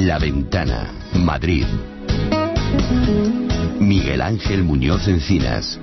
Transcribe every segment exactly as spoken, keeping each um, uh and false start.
La Ventana, Madrid. Miguel Ángel Muñoz Encinas.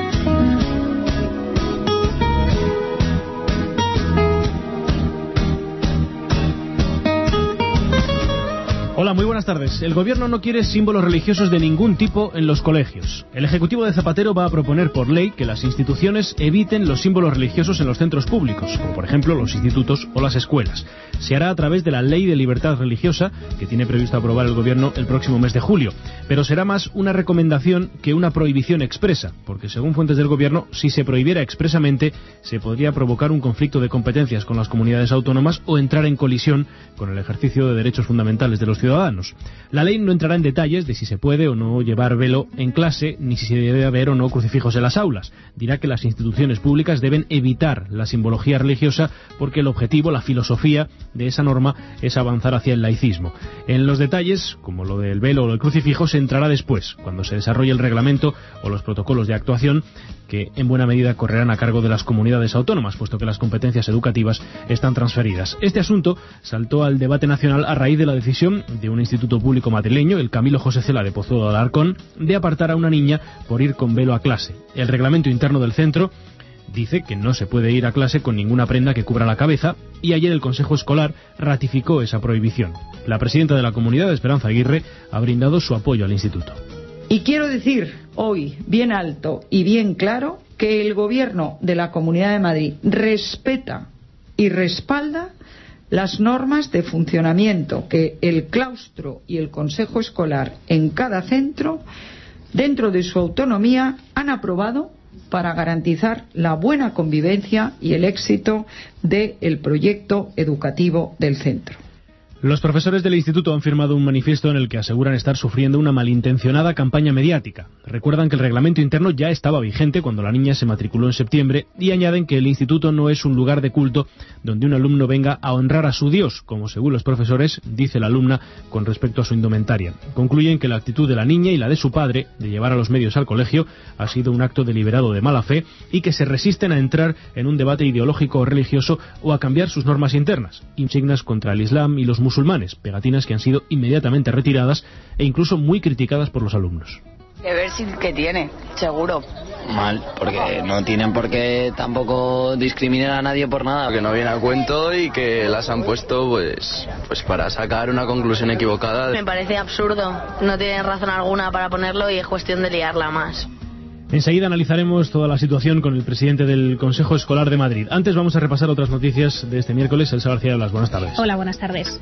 Hola, muy buenas tardes. El gobierno no quiere símbolos religiosos de ningún tipo en los colegios. El Ejecutivo de Zapatero va a proponer por ley que las instituciones eviten los símbolos religiosos en los centros públicos, como por ejemplo los institutos o las escuelas. Se hará a través de la Ley de Libertad Religiosa, que tiene previsto aprobar el gobierno el próximo mes de julio. Pero será más una recomendación que una prohibición expresa, porque según fuentes del gobierno, si se prohibiera expresamente, se podría provocar un conflicto de competencias con las comunidades autónomas o entrar en colisión con el ejercicio de derechos fundamentales de los ciudadanos. La ley no entrará en detalles de si se puede o no llevar velo en clase, ni si se debe haber o no crucifijos en las aulas. Dirá que las instituciones públicas deben evitar la simbología religiosa porque el objetivo, la filosofía de esa norma es avanzar hacia el laicismo. En los detalles, como lo del velo o el crucifijo, se entrará después, cuando se desarrolle el reglamento o los protocolos de actuación, que en buena medida correrán a cargo de las comunidades autónomas, puesto que las competencias educativas están transferidas. Este asunto saltó al debate nacional a raíz de la decisión de un instituto público madrileño, el Camilo José Cela de Pozuelo de Alarcón, de apartar a una niña por ir con velo a clase. El reglamento interno del centro dice que no se puede ir a clase con ninguna prenda que cubra la cabeza, y ayer el Consejo Escolar ratificó esa prohibición. La presidenta de la comunidad, Esperanza Aguirre, ha brindado su apoyo al instituto. Y quiero decir hoy, bien alto y bien claro, que el Gobierno de la Comunidad de Madrid respeta y respalda las normas de funcionamiento que el claustro y el Consejo Escolar en cada centro, dentro de su autonomía, han aprobado para garantizar la buena convivencia y el éxito del proyecto educativo del centro. Los profesores del instituto han firmado un manifiesto en el que aseguran estar sufriendo una malintencionada campaña mediática. Recuerdan que el reglamento interno ya estaba vigente cuando la niña se matriculó en septiembre y añaden que el instituto no es un lugar de culto donde un alumno venga a honrar a su Dios, como según los profesores dice la alumna con respecto a su indumentaria. Concluyen que la actitud de la niña y la de su padre de llevar a los medios al colegio ha sido un acto deliberado de mala fe y que se resisten a entrar en un debate ideológico o religioso o a cambiar sus normas internas, insignias contra el Islam y los musulmanes. musulmanes, pegatinas que han sido inmediatamente retiradas e incluso muy criticadas por los alumnos. Que ver si que tiene, seguro. Mal, porque no tienen por qué tampoco discriminar a nadie por nada. Que no viene a cuento y que las han puesto pues, pues para sacar una conclusión equivocada. Me parece absurdo, no tienen razón alguna para ponerlo y es cuestión de liarla más. Enseguida analizaremos toda la situación con el presidente del Consejo Escolar de Madrid. Antes vamos a repasar otras noticias de este miércoles. Elsa García Blas, buenas tardes. Hola, buenas tardes.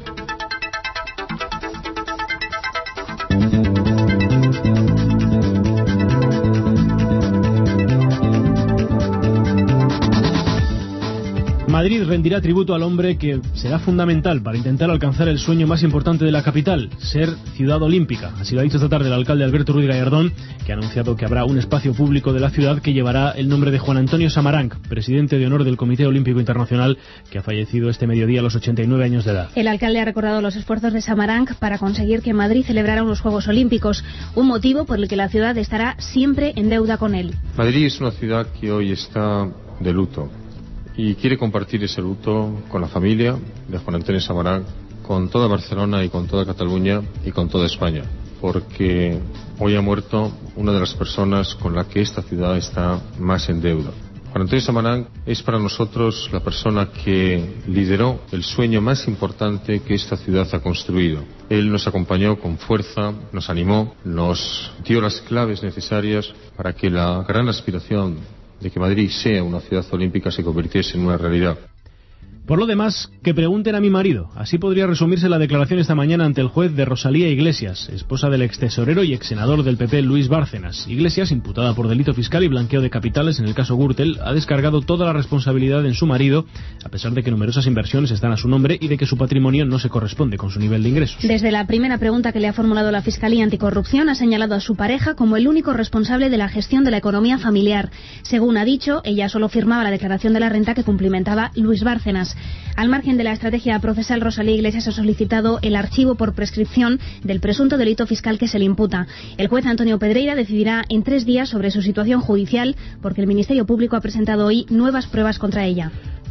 Madrid rendirá tributo al hombre que será fundamental para intentar alcanzar el sueño más importante de la capital, ser ciudad olímpica. Así lo ha dicho esta tarde el alcalde Alberto Ruiz Gallardón, que ha anunciado que habrá un espacio público de la ciudad que llevará el nombre de Juan Antonio Samaranch, presidente de honor del Comité Olímpico Internacional, que ha fallecido este mediodía a los ochenta y nueve años de edad. El alcalde ha recordado los esfuerzos de Samaranch para conseguir que Madrid celebrara unos Juegos Olímpicos, un motivo por el que la ciudad estará siempre en deuda con él. Madrid es una ciudad que hoy está de luto y quiere compartir ese luto con la familia de Juan Antonio Samaranch, con toda Barcelona y con toda Cataluña y con toda España, porque hoy ha muerto una de las personas con la que esta ciudad está más en deuda. Juan Antonio Samaranch es para nosotros la persona que lideró el sueño más importante que esta ciudad ha construido. Él nos acompañó con fuerza, nos animó, nos dio las claves necesarias para que la gran aspiración de que Madrid sea una ciudad olímpica se convirtiese en una realidad. Por lo demás, que pregunten a mi marido. Así podría resumirse la declaración esta mañana ante el juez de Rosalía Iglesias, esposa del extesorero y exsenador del P P Luis Bárcenas. Iglesias, imputada por delito fiscal y blanqueo de capitales en el caso Gürtel, ha descargado toda la responsabilidad en su marido, a pesar de que numerosas inversiones están a su nombre y de que su patrimonio no se corresponde con su nivel de ingresos. Desde la primera pregunta que le ha formulado la Fiscalía Anticorrupción, ha señalado a su pareja como el único responsable de la gestión de la economía familiar. Según ha dicho, ella solo firmaba la declaración de la renta que cumplimentaba Luis Bárcenas. Al margen de la estrategia procesal, Rosalía Iglesias ha solicitado el archivo por prescripción del presunto delito fiscal que se le imputa. El juez Antonio Pedreira decidirá en tres días sobre su situación judicial, porque el Ministerio Público ha presentado hoy nuevas pruebas contra ella.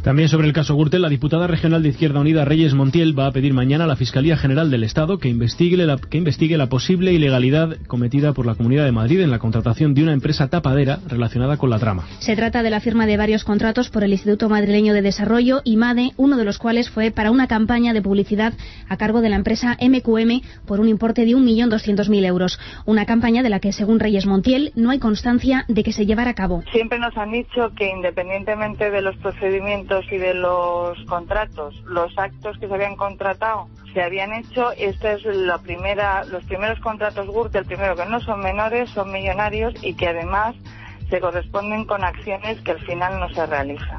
También sobre el caso Gürtel, la diputada regional de Izquierda Unida, Reyes Montiel, va a pedir mañana a la Fiscalía General del Estado que investigue la, que investigue la posible ilegalidad cometida por la Comunidad de Madrid en la contratación de una empresa tapadera relacionada con la trama. Se trata de la firma de varios contratos por el Instituto Madrileño de Desarrollo, IMADE, uno de los cuales fue para una campaña de publicidad a cargo de la empresa M Q M por un importe de un millón doscientos mil euros. Una campaña de la que, según Reyes Montiel, no hay constancia de que se llevara a cabo. Siempre nos han dicho que independientemente de los procedimientos y de los contratos, los actos que se habían contratado se habían hecho. Esta es la primera, los primeros contratos Gürtel, primero que no son menores, son millonarios y que además se corresponden con acciones que al final no se realizan.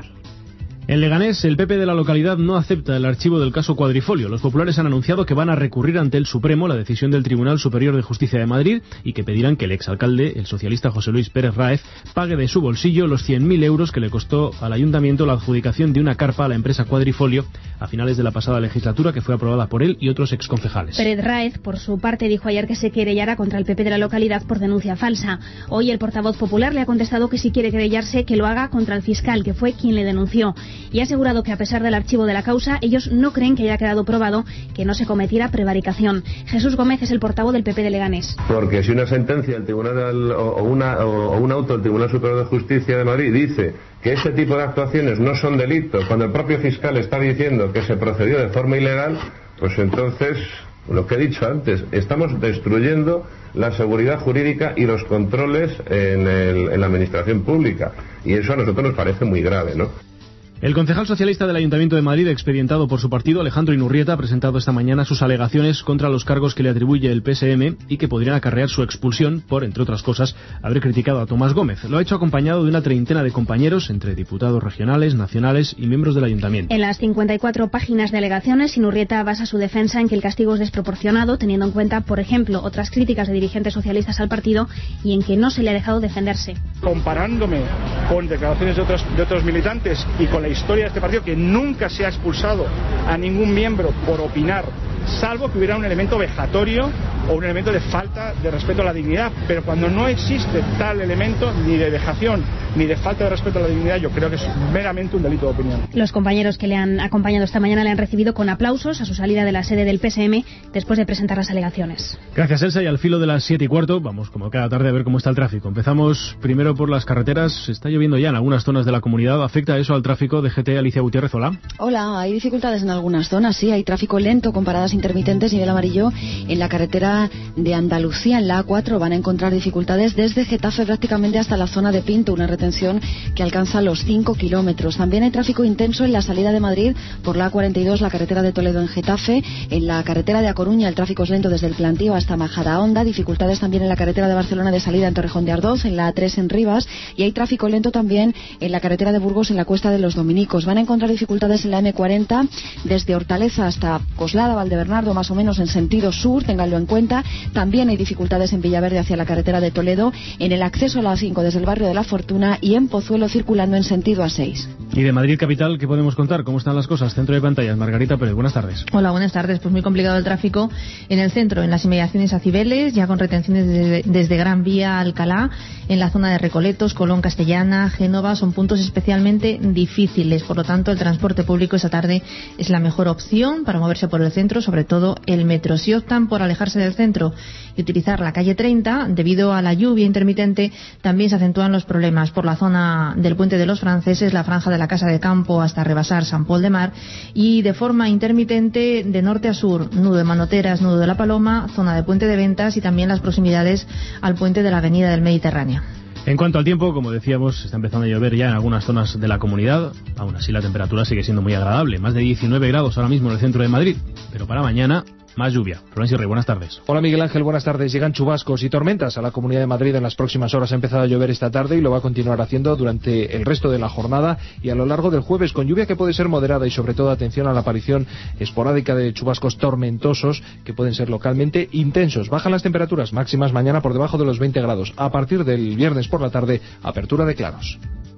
En Leganés, el P P de la localidad no acepta el archivo del caso Cuadrifolio. Los populares han anunciado que van a recurrir ante el Supremo la decisión del Tribunal Superior de Justicia de Madrid y que pedirán que el exalcalde, el socialista José Luis Pérez Ráez, pague de su bolsillo los cien mil euros que le costó al ayuntamiento la adjudicación de una carpa a la empresa Cuadrifolio a finales de la pasada legislatura, que fue aprobada por él y otros exconcejales. Pérez Ráez, por su parte, dijo ayer que se querellará contra el P P de la localidad por denuncia falsa. Hoy el portavoz popular le ha contestado que si quiere querellarse, que lo haga contra el fiscal, que fue quien le denunció, y ha asegurado que a pesar del archivo de la causa, ellos no creen que haya quedado probado que no se cometiera prevaricación. Jesús Gómez es el portavoz del P P de Leganés. Porque si una sentencia del Tribunal o, una, o un auto del Tribunal Superior de Justicia de Madrid dice que ese tipo de actuaciones no son delitos, cuando el propio fiscal está diciendo que se procedió de forma ilegal, pues entonces, lo que he dicho antes, estamos destruyendo la seguridad jurídica y los controles en, el, en la administración pública. Y eso a nosotros nos parece muy grave, ¿no? El concejal socialista del Ayuntamiento de Madrid, expedientado por su partido, Alejandro Inurrieta, ha presentado esta mañana sus alegaciones contra los cargos que le atribuye el P S M y que podrían acarrear su expulsión por, entre otras cosas, haber criticado a Tomás Gómez. Lo ha hecho acompañado de una treintena de compañeros, entre diputados regionales, nacionales y miembros del Ayuntamiento. En las cincuenta y cuatro páginas de alegaciones, Inurrieta basa su defensa en que el castigo es desproporcionado, teniendo en cuenta, por ejemplo, otras críticas de dirigentes socialistas al partido y en que no se le ha dejado defenderse. Comparándome con declaraciones de otros, de otros militantes y con la historia de este partido, que nunca se ha expulsado a ningún miembro por opinar, salvo que hubiera un elemento vejatorio o un elemento de falta de respeto a la dignidad, pero cuando no existe tal elemento ni de vejación ni de falta de respeto a la dignidad, yo creo que es meramente un delito de opinión. Los compañeros que le han acompañado esta mañana le han recibido con aplausos a su salida de la sede del P S M después de presentar las alegaciones. Gracias, Elsa, y al filo de las siete y cuarto vamos como cada tarde a ver cómo está el tráfico. Empezamos primero por las carreteras. Está lloviendo ya en algunas zonas de la comunidad. ¿Afecta eso al tráfico de G T? Alicia Gutiérrez, hola. Hola, hay dificultades en algunas zonas, sí, hay tráfico lento con paradas intermitentes, nivel amarillo en la carretera de Andalucía, en la A cuatro van a encontrar dificultades desde Getafe prácticamente hasta la zona de Pinto, una retención que alcanza los cinco kilómetros. También hay tráfico intenso en la salida de Madrid por la A cuarenta y dos, la carretera de Toledo en Getafe, en la carretera de A Coruña el tráfico es lento desde el Plantío hasta Majadahonda, dificultades también en la carretera de Barcelona de salida en Torrejón de Ardoz, en la A tres en Rivas, y hay tráfico lento también en la carretera de Burgos en la Cuesta de los Dominicos. Van a encontrar dificultades en la M cuarenta desde Hortaleza hasta Coslada, Valdebernardo, más o menos en sentido sur, ténganlo en cuenta. También hay dificultades en Villaverde hacia la carretera de Toledo, en el acceso a la A cinco desde el barrio de La Fortuna y en Pozuelo circulando en sentido A seis. Y de Madrid capital, ¿qué podemos contar? ¿Cómo están las cosas? Centro de pantallas, Margarita Pérez, buenas tardes. Hola, buenas tardes. Pues muy complicado el tráfico en el centro, en las inmediaciones a Cibeles, ya con retenciones desde, desde Gran Vía a Alcalá, en la zona de Recoletos, Colón, Castellana, Génova, son puntos especialmente difíciles. Por lo tanto, el transporte público esta tarde es la mejor opción para moverse por el centro, sobre todo el metro. Si optan por alejarse del centro y utilizar la calle treinta, debido a la lluvia intermitente, también se acentúan los problemas por la zona del Puente de los Franceses, la franja de la Casa de Campo hasta rebasar San Pol de Mar, y de forma intermitente de norte a sur, nudo de Manoteras, nudo de la Paloma, zona de Puente de Ventas y también las proximidades al puente de la Avenida del Mediterráneo. En cuanto al tiempo, como decíamos, está empezando a llover ya en algunas zonas de la comunidad. Aún así la temperatura sigue siendo muy agradable, más de diecinueve grados ahora mismo en el centro de Madrid, pero para mañana más lluvia. Florencio Rey, buenas tardes. Hola Miguel Ángel, buenas tardes. Llegan chubascos y tormentas a la Comunidad de Madrid en las próximas horas. Ha empezado a llover esta tarde y lo va a continuar haciendo durante el resto de la jornada y a lo largo del jueves, con lluvia que puede ser moderada y sobre todo atención a la aparición esporádica de chubascos tormentosos que pueden ser localmente intensos. Bajan las temperaturas máximas mañana por debajo de los veinte grados. A partir del viernes por la tarde, apertura de claros.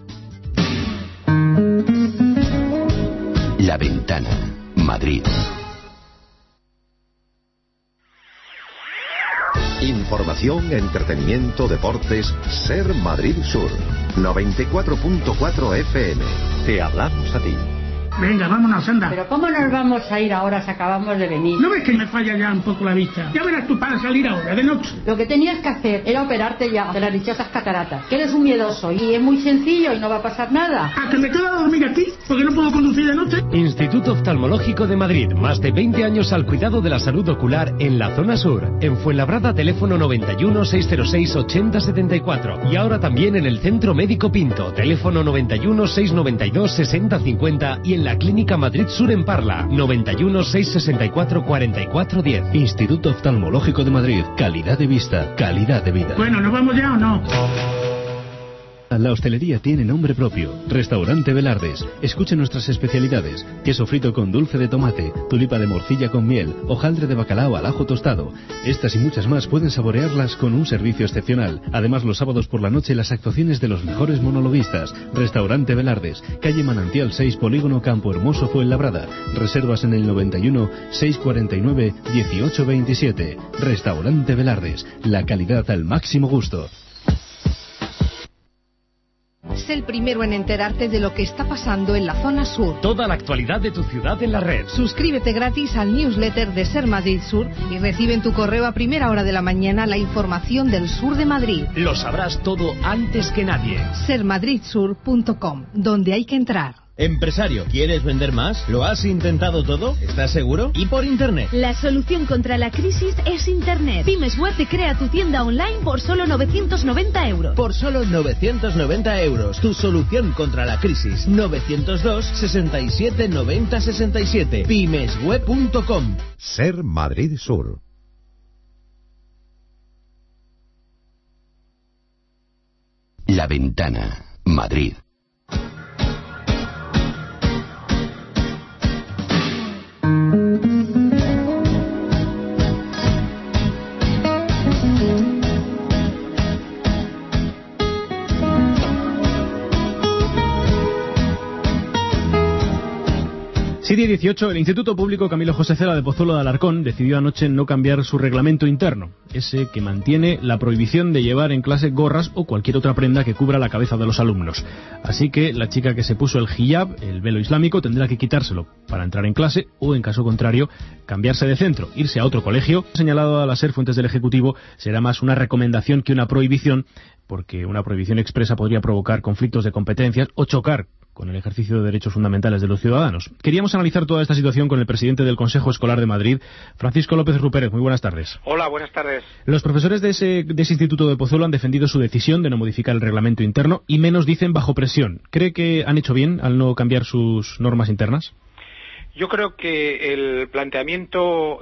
La Ventana, Madrid. Información, entretenimiento, deportes. Ser Madrid Sur. noventa y cuatro punto cuatro F M. Te hablamos a ti. Venga, vámonos, anda. Pero ¿cómo nos vamos a ir ahora si acabamos de venir? ¿No ves que me falla ya un poco la vista? Ya verás tú para salir ahora, de noche. Lo que tenías que hacer era operarte ya de las dichosas cataratas. Que eres un miedoso y es muy sencillo y no va a pasar nada. ¿A que me quedo a dormir aquí? Porque no puedo conducir de noche. Instituto Oftalmológico de Madrid. Más de veinte años al cuidado de la salud ocular en la zona sur. En Fuenlabrada, teléfono noventa y uno, seiscientos seis, ochenta setenta y cuatro. Y ahora también en el Centro Médico Pinto. Teléfono noventa y uno, seiscientos noventa y dos, sesenta cincuenta. Y en la Clínica Madrid Sur en Parla. noventa y uno, seiscientos sesenta y cuatro, cuarenta y cuatro diez. Instituto Oftalmológico de Madrid. Calidad de vista. Calidad de vida. Bueno, ¿nos vamos ya o no? La hostelería tiene nombre propio. Restaurante Velardes. Escuche nuestras especialidades. Queso frito con dulce de tomate, tulipa de morcilla con miel, hojaldre de bacalao al ajo tostado. Estas y muchas más pueden saborearlas con un servicio excepcional. Además, los sábados por la noche, las actuaciones de los mejores monologuistas. Restaurante Velardes. Calle Manantial seis, Polígono Campo Hermoso, Fuenlabrada. Reservas en el noventa y uno, seiscientos cuarenta y nueve, dieciocho veintisiete. Restaurante Velardes. La calidad al máximo gusto. Sé el primero en enterarte de lo que está pasando en la zona sur. Toda la actualidad de tu ciudad en la red. Suscríbete gratis al newsletter de Ser Madrid Sur y recibe en tu correo a primera hora de la mañana la información del sur de Madrid. Lo sabrás todo antes que nadie. ser madrid sur punto com, donde hay que entrar. Empresario, ¿quieres vender más? ¿Lo has intentado todo? ¿Estás seguro? ¿Y por Internet? La solución contra la crisis es Internet. Pymes Web te crea tu tienda online por solo novecientos noventa euros. Por solo novecientos noventa euros. Tu solución contra la crisis. novecientos dos, sesenta y siete, noventa, sesenta y siete. pymes web punto com. Ser Madrid Sur. La Ventana, Madrid. siete dieciocho, el Instituto Público Camilo José Cela de Pozuelo de Alarcón decidió anoche no cambiar su reglamento interno, ese que mantiene la prohibición de llevar en clase gorras o cualquier otra prenda que cubra la cabeza de los alumnos. Así que la chica que se puso el hijab, el velo islámico, tendrá que quitárselo para entrar en clase o, en caso contrario, cambiarse de centro, irse a otro colegio. Señalado a la SER fuentes del Ejecutivo, será más una recomendación que una prohibición, porque una prohibición expresa podría provocar conflictos de competencias o chocar con el ejercicio de derechos fundamentales de los ciudadanos. Queríamos analizar toda esta situación con el presidente del Consejo Escolar de Madrid, Francisco López Rupérez. Muy buenas tardes. Hola, buenas tardes. Los profesores de ese, de ese instituto de Pozuelo han defendido su decisión de no modificar el reglamento interno y menos dicen bajo presión. ¿Cree que han hecho bien al no cambiar sus normas internas? Yo creo que el planteamiento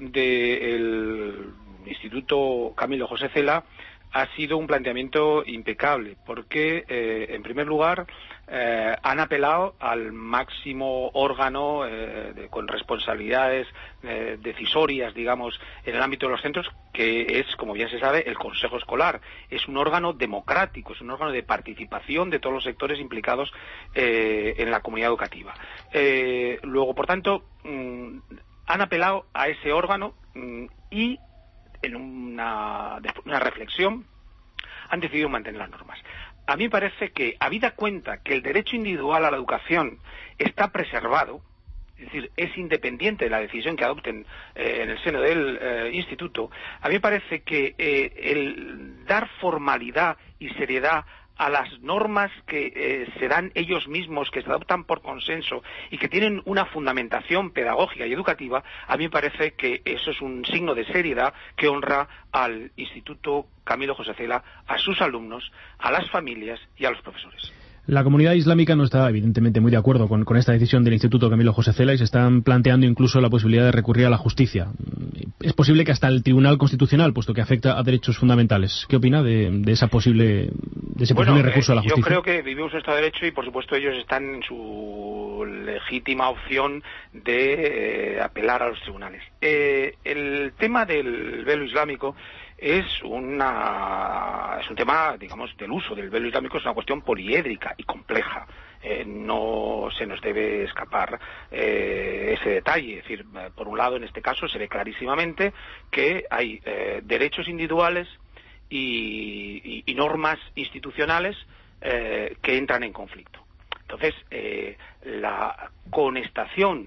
del Instituto Camilo José Cela ha sido un planteamiento impecable, porque, eh, en primer lugar, eh, han apelado al máximo órgano eh, de, con responsabilidades eh, decisorias, digamos, en el ámbito de los centros, que es, como bien se sabe, el Consejo Escolar. Es un órgano democrático, es un órgano de participación de todos los sectores implicados eh, en la comunidad educativa. Eh, luego, por tanto, mmm, han apelado a ese órgano mmm, y en una, una reflexión, han decidido mantener las normas. A mí me parece que, habida cuenta que el derecho individual a la educación está preservado, es decir, es independiente de la decisión que adopten eh, en el seno del eh, instituto, a mí me parece que eh, el dar formalidad y seriedad a las normas que eh, se dan ellos mismos, que se adoptan por consenso y que tienen una fundamentación pedagógica y educativa, a mí me parece que eso es un signo de seriedad que honra al Instituto Camilo José Cela, a sus alumnos, a las familias y a los profesores. La comunidad islámica no está evidentemente muy de acuerdo con, con esta decisión del Instituto Camilo José Cela y se están planteando incluso la posibilidad de recurrir a la justicia. Es posible que hasta el Tribunal Constitucional, puesto que afecta a derechos fundamentales. ¿Qué opina de, de esa posible de ese bueno, posible recurso eh, a la justicia? Yo creo que vivimos un Estado de Derecho y, por supuesto, ellos están en su legítima opción de eh, apelar a los tribunales. Eh, el tema del velo islámico es una es un tema, digamos, del uso del velo islámico, es una cuestión poliédrica y compleja. Eh, no se nos debe escapar eh, ese detalle. Es decir, eh, por un lado, en este caso, se ve clarísimamente que hay eh, derechos individuales y, y, y normas institucionales eh, que entran en conflicto. Entonces, eh, la conestación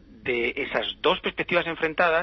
de esas dos perspectivas enfrentadas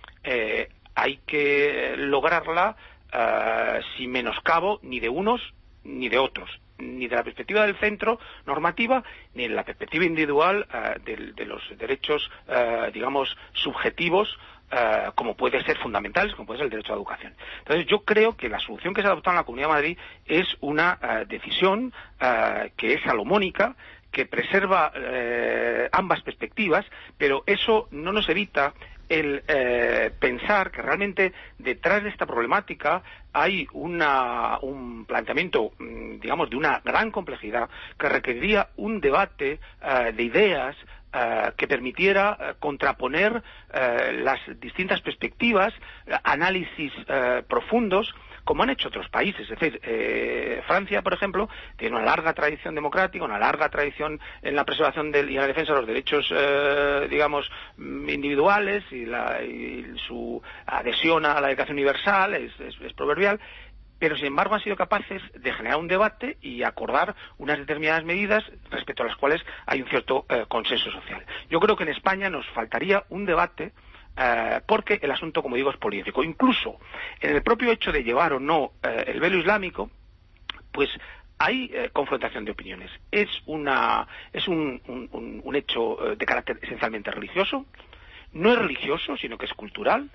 eh, hay que lograrla eh, sin menoscabo ni de unos ni de otros, ni de la perspectiva del centro normativa, ni de la perspectiva individual uh, de, de los derechos, uh, digamos, subjetivos, uh, como puede ser fundamentales, como puede ser el derecho a la educación. Entonces, yo creo que la solución que se ha adoptado en la Comunidad de Madrid es una uh, decisión uh, que es salomónica, que preserva uh, ambas perspectivas, pero eso no nos evita el eh, pensar que realmente detrás de esta problemática hay una, un planteamiento, digamos, de una gran complejidad que requeriría un debate uh, de ideas uh, que permitiera uh, contraponer uh, las distintas perspectivas, uh, análisis uh, profundos, como han hecho otros países. Es decir, eh, Francia, por ejemplo, tiene una larga tradición democrática, una larga tradición en la preservación del, y en la defensa de los derechos, eh, digamos, individuales, y, la, y su adhesión a la Declaración Universal es, es, es proverbial, pero sin embargo han sido capaces de generar un debate y acordar unas determinadas medidas respecto a las cuales hay un cierto eh, consenso social. Yo creo que en España nos faltaría un debate, Uh, porque el asunto, como digo, es político. Incluso en el propio hecho de llevar o no uh, el velo islámico, pues hay uh, confrontación de opiniones. Es una es un, un, un, un hecho uh, de carácter esencialmente religioso, no es religioso, sino que es cultural,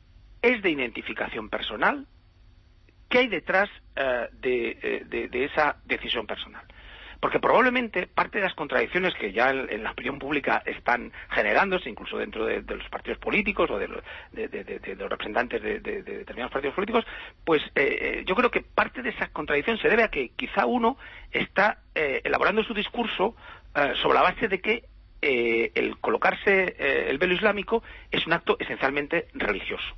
es de identificación personal. ¿Qué hay detrás uh, de, de, de esa decisión personal? Porque probablemente parte de las contradicciones que ya en, en la opinión pública están generándose, incluso dentro de, de los partidos políticos o de, de, de, de, de los representantes de, de, de determinados partidos políticos, pues eh, yo creo que parte de esa contradicción se debe a que quizá uno está eh, elaborando su discurso eh, sobre la base de que eh, el colocarse eh, el velo islámico es un acto esencialmente religioso.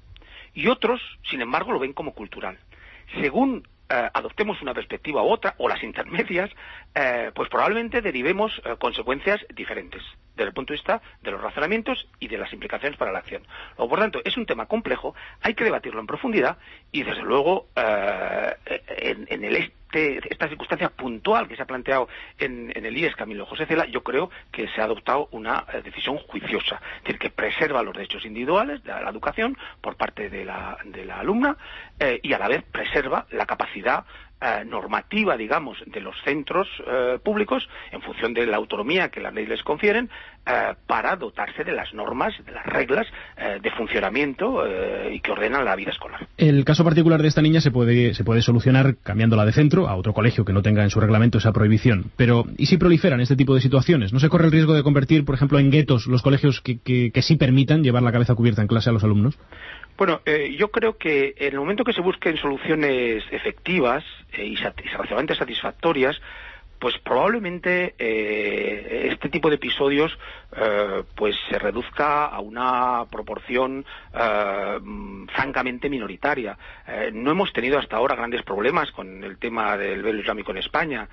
Y otros, sin embargo, lo ven como cultural. Según Uh, adoptemos una perspectiva u otra, o las intermedias, uh, pues probablemente derivemos uh, consecuencias diferentes desde el punto de vista de los razonamientos y de las implicaciones para la acción. O, por tanto, es un tema complejo, hay que debatirlo en profundidad y, desde luego, uh, en, en el este, esta circunstancia puntual que se ha planteado en, en el I E S Camilo José Cela, yo creo que se ha adoptado una uh, decisión juiciosa, es decir, que preserva los derechos individuales de la educación por parte de la, de la alumna eh, y a la vez preserva la capacidad Eh, normativa, digamos, de los centros eh, públicos, en función de la autonomía que las leyes les confieren, eh, para dotarse de las normas, de las reglas eh, de funcionamiento eh, y que ordenan la vida escolar. El caso particular de esta niña se puede, se puede solucionar cambiándola de centro a otro colegio que no tenga en su reglamento esa prohibición. Pero, ¿y si proliferan este tipo de situaciones? ¿No se corre el riesgo de convertir, por ejemplo, en guetos los colegios que, que, que sí permitan llevar la cabeza cubierta en clase a los alumnos? Bueno, eh, yo creo que en el momento que se busquen soluciones efectivas eh, y, sat y relativamente satisfactorias, pues probablemente eh, este tipo de episodios eh, pues se reduzca a una proporción eh, francamente minoritaria. Eh, no hemos tenido hasta ahora grandes problemas con el tema del velo islámico en España.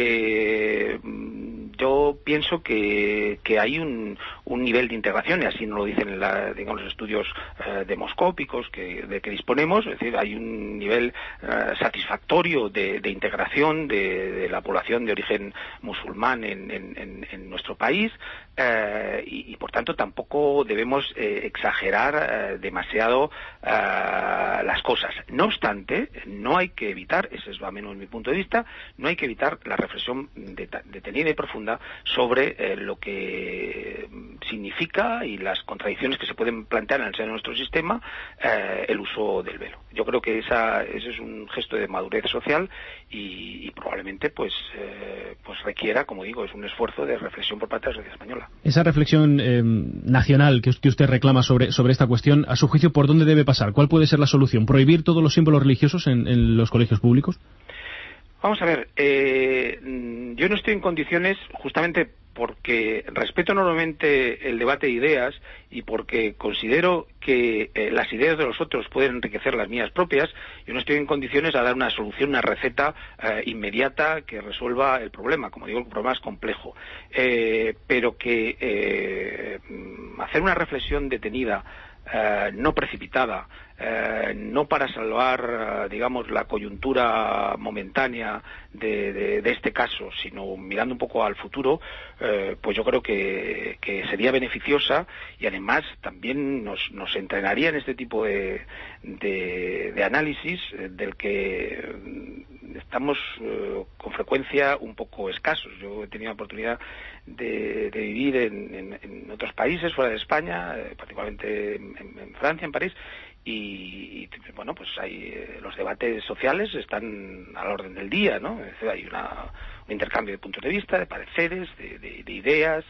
Eh, yo pienso que, que hay un, un nivel de integración, y así nos lo dicen la, digamos, los estudios eh, demoscópicos que, de que disponemos, es decir, hay un nivel eh, satisfactorio de, de integración de, de la población de origen musulmán en, en, en nuestro país, eh, y, y por tanto tampoco debemos eh, exagerar eh, demasiado eh, las cosas. No obstante, no hay que evitar, ese es al menos mi punto de vista, no hay que evitar la reflexión detenida y profunda sobre eh, lo que significa y las contradicciones que se pueden plantear en el seno de nuestro sistema eh, el uso del velo. Yo creo que esa, ese es un gesto de madurez social y, y probablemente pues eh, pues requiera, como digo, es un esfuerzo de reflexión por parte de la sociedad española. Esa reflexión eh, nacional que, que usted reclama sobre, sobre esta cuestión, a su juicio, ¿por dónde debe pasar? ¿Cuál puede ser la solución? ¿Prohibir todos los símbolos religiosos en, en los colegios públicos? Vamos a ver, eh, yo no estoy en condiciones, justamente porque respeto enormemente el debate de ideas y porque considero que eh, las ideas de los otros pueden enriquecer las mías propias, yo no estoy en condiciones a dar una solución, una receta eh, inmediata que resuelva el problema. Como digo, el problema es complejo, eh, pero que eh, hacer una reflexión detenida, eh, no precipitada, Eh, no para salvar, eh, digamos, la coyuntura momentánea de, de, de este caso, sino mirando un poco al futuro, eh, pues yo creo que, que sería beneficiosa y además también nos, nos entrenaría en este tipo de, de, de análisis eh, del que estamos eh, con frecuencia un poco escasos. Yo he tenido la oportunidad de, de vivir en, en, en otros países fuera de España, eh, particularmente en, en Francia, en París, y, y bueno, pues hay eh, los debates sociales están a la orden del día, ¿no? Es decir, hay una, un intercambio de puntos de vista, de pareceres, de, de, de ideas,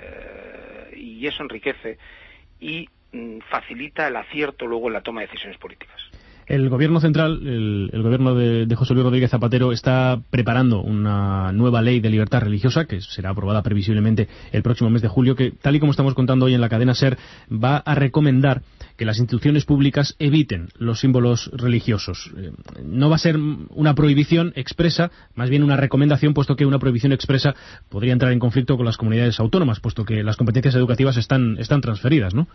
eh, y eso enriquece y mm, facilita el acierto luego en la toma de decisiones políticas. El gobierno central, el, el gobierno de, de José Luis Rodríguez Zapatero, está preparando una nueva ley de libertad religiosa que será aprobada previsiblemente el próximo mes de julio, que, tal y como estamos contando hoy en la cadena SER, va a recomendar que las instituciones públicas eviten los símbolos religiosos. Eh, no va a ser una prohibición expresa, más bien una recomendación, puesto que una prohibición expresa podría entrar en conflicto con las comunidades autónomas, puesto que las competencias educativas están, están transferidas, ¿no?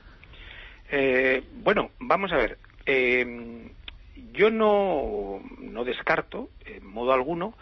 Eh, bueno, vamos a ver. Eh, yo no, no descarto, en modo alguno,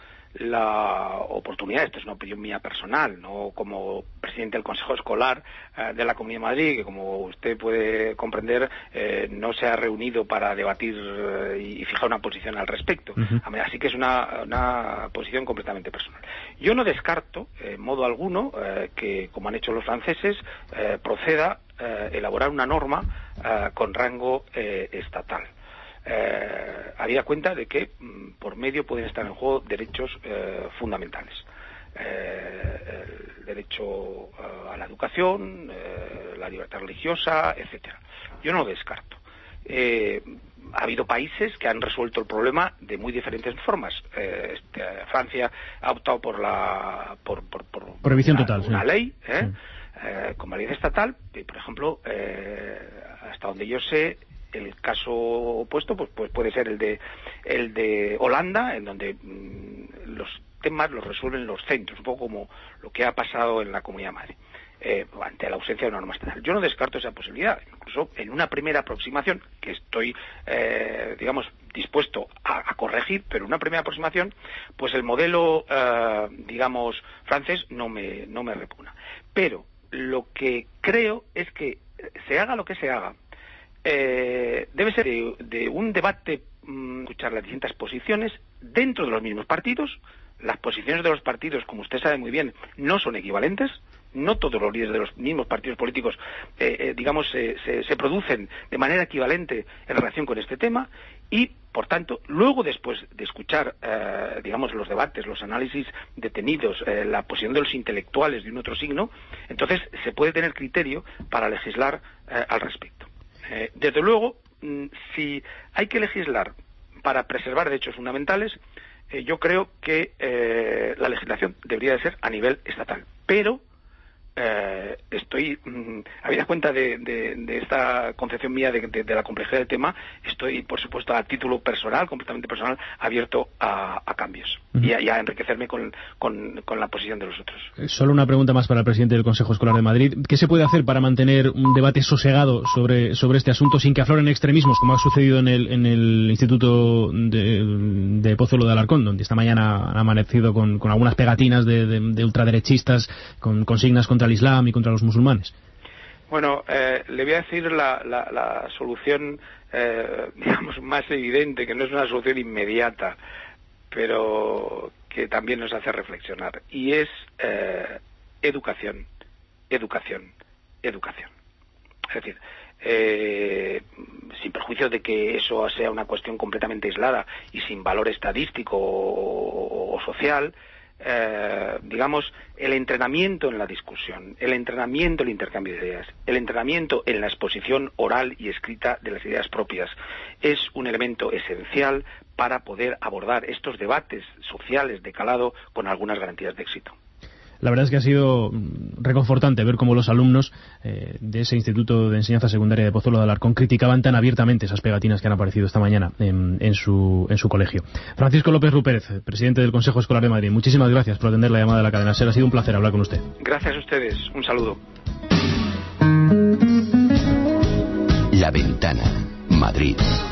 la oportunidad, esto es una opinión mía personal, no como presidente del Consejo Escolar eh, de la Comunidad de Madrid, que como usted puede comprender eh, no se ha reunido para debatir eh, y fijar una posición al respecto. Uh-huh. Así que es una, una posición completamente personal. Yo no descarto, en eh, modo alguno, eh, que, como han hecho los franceses, eh, proceda eh, elaborar una norma eh, con rango eh, estatal. Eh, habida cuenta de que mm, por medio pueden estar en juego derechos eh, fundamentales, eh, el derecho eh, a la educación, eh, la libertad religiosa, etcétera. Yo no lo descarto. Eh, ha habido países que han resuelto el problema de muy diferentes formas. Eh, este, Francia ha optado por la por, por, por prohibición una, total, una sí. ley eh, sí. eh, con validez estatal. Y, por ejemplo, eh, hasta donde yo sé, el caso opuesto pues, pues puede ser el de el de Holanda, en donde mmm, los temas los resuelven los centros, un poco como lo que ha pasado en la Comunidad de Madrid, eh, ante la ausencia de una norma estatal. Yo no descarto esa posibilidad, incluso en una primera aproximación, que estoy, eh, digamos, dispuesto a, a corregir, pero en una primera aproximación, pues el modelo, eh, digamos, francés no me, no me repugna. Pero lo que creo es que se haga lo que se haga, Eh, debe ser de, de un debate, mmm, escuchar las distintas posiciones dentro de los mismos partidos. Las posiciones de los partidos, como usted sabe muy bien, no son equivalentes. No todos los líderes de los mismos partidos políticos, eh, eh, digamos, se, se, se producen de manera equivalente en relación con este tema y, por tanto, luego después de escuchar, eh, digamos, los debates, los análisis detenidos, eh, la posición de los intelectuales de un otro signo, entonces se puede tener criterio para legislar eh, al respecto. Eh, desde luego, si hay que legislar para preservar derechos fundamentales, eh, yo creo que eh, la legislación debería de ser a nivel estatal. Pero eh, estoy, mmm, habida cuenta de, de, de esta concepción mía de, de, de la complejidad del tema, estoy, por supuesto, a título personal, completamente personal, abierto a, a cambios uh-huh. y, a, y a enriquecerme con, con, con la posición de los otros. Solo una pregunta más para el presidente del Consejo Escolar de Madrid. ¿Qué se puede hacer para mantener un debate sosegado sobre, sobre este asunto sin que afloren extremismos, como ha sucedido en el, en el Instituto de, de Pozuelo de Alarcón, donde esta mañana han amanecido con, con algunas pegatinas de, de, de ultraderechistas, con consignas contra el Islam y contra los musulmanes? Bueno, eh, le voy a decir la, la, la solución, eh, digamos, más evidente, que no es una solución inmediata, pero que también nos hace reflexionar, y es eh, educación, educación, educación. Es decir, eh, sin perjuicio de que eso sea una cuestión completamente aislada y sin valor estadístico o, o social, Eh, digamos, el entrenamiento en la discusión, el entrenamiento en el intercambio de ideas, el entrenamiento en la exposición oral y escrita de las ideas propias es un elemento esencial para poder abordar estos debates sociales de calado con algunas garantías de éxito. La verdad es que ha sido reconfortante ver cómo los alumnos eh, de ese Instituto de Enseñanza Secundaria de Pozuelo de Alarcón criticaban tan abiertamente esas pegatinas que han aparecido esta mañana en, en, su, en su colegio. Francisco López Rupérez, presidente del Consejo Escolar de Madrid, muchísimas gracias por atender la llamada de la cadena SER. Ha sido un placer hablar con usted. Gracias a ustedes. Un saludo. La Ventana, Madrid.